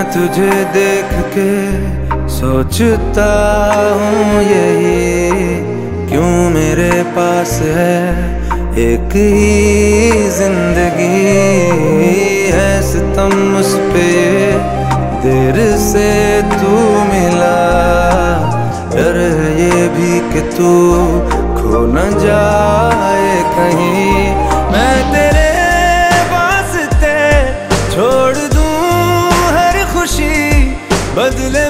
तुझे देख के सोचता हूँ यही, क्यों मेरे पास है एक ही जिंदगी है। सितम उस पे देर से तू मिला, डर है ये भी कि तू खो न जाए कहीं। मैं तेरे वास्ते छोड़ दूं हर खुशी, बदले